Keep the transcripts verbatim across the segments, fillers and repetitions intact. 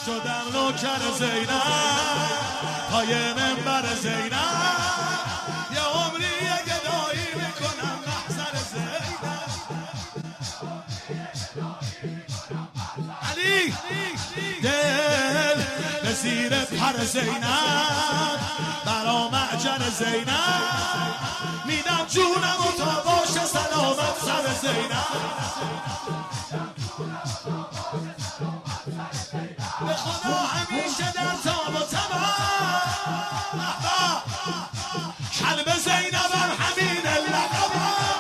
شدم نوکر زینب پای منبر زینب یه عمری گدایی میکنم محضر زینب علی دل به زیر پر زینب برا معجر زینب میدم جونم و تا باشه سلامت سر زینب به خدا همیشه در تاب و تمام کلب زینبم همین لقبم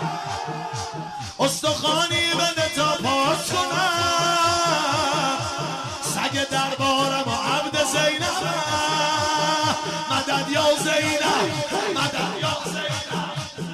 استخوانی بده تا پاس کنم سگ دربارم و عبد زینبم مدد یا زینب مدد یا زینب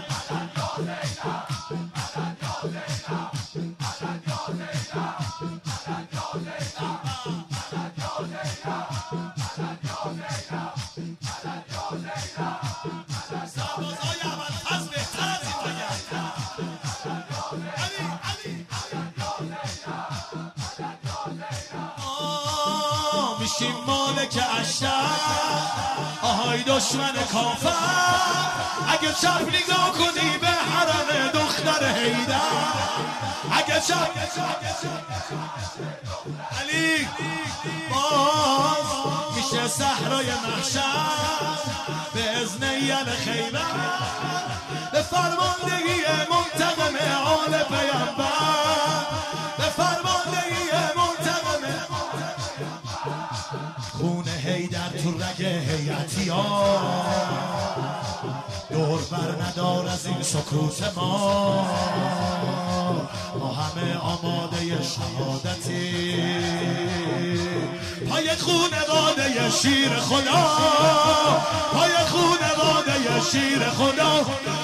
میشیم مالک اشتر آهای دشمن کافر اگه چپ نگاه کنی به حرم دختر حیدر اگه چپ علی باز میشه صحرای محشر به اذن یل خیبر به فرماندهی منتقم آل پیامبر به فرماندهی منتقم خون حیدر تو رگ هیئتی ها دور بر ندار از این سکوت ما ما همه آماده شهادتی پای خونواده شیر خدا پای خونواده شیر خدا